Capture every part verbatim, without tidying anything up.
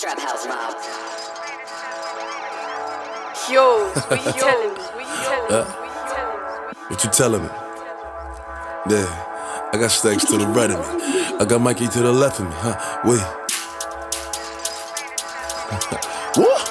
Trap House Mob. Yo, what you telling me? What you telling me? What you telling me? Yeah, I got Stacks to the right of me. I got Mikey to the left of me, huh? Wait. What?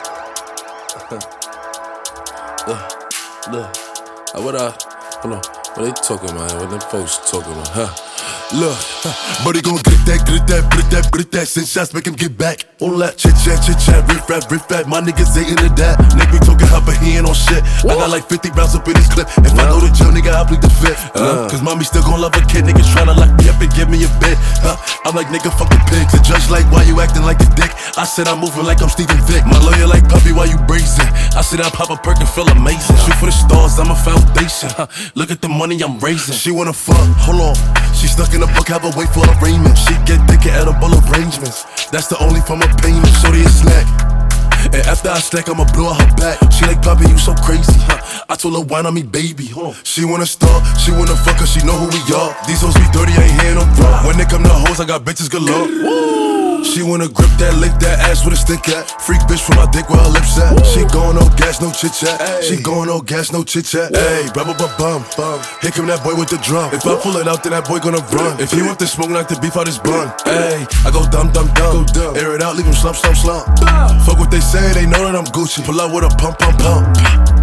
Look, look. Uh, what I, hold on, what they talking about? What them folks talking about, huh? Look, but he gon' get that, get that, get that, get that. Send shots, make him get back. All that chit chat, chit chat, riff rap, riff rap. My niggas ain't into that. Nigga be talking hot, but he ain't on shit. What? I got like fifty rounds up in this clip. If no. I go to jail, nigga, I plead the fifth. Uh, Cause mommy still gon' love a kid. Niggas tryna lock me up and give me a bit. Uh, I'm like, nigga, fuck the pigs. The judge like, why you acting like a dick? I said I'm moving like I'm Stephen Vick. My lawyer like, puppy, why you brazen? I said I pop a perk and feel amazing. Shoot for the stars, I'm a foundation. Huh. Look at the money I'm raising. She wanna fuck, hold on. She stuck in a book, have her wait for arraignment. She get thick at edible arrangements. That's the only form of payment. Shorty a snack. And after I snack, I'ma blow her back. She like, Poppy, you so crazy, huh? I told her, wine on me, baby. Hold on. She wanna start, she wanna fuck her, she know who we are. These hoes be dirty, I ain't hearing them raw. When they come to hoes, I got bitches galore. Woo! She wanna grip that, lick that ass with a stick at. Freak bitch from my dick where her lips at. Woo! She going no gas, no chit chat. She going no gas, no chit chat. Hey, bum bum bum bum. Here come that boy with the drum. If I pull it out, then that boy gonna run. If he want the smoke, knock the beef out his bun. Hey, I go dumb dumb dumb. Air it out, leave him slump slump slump. Fuck what they say, they know that I'm Gucci. Pull out with a pump pump pump.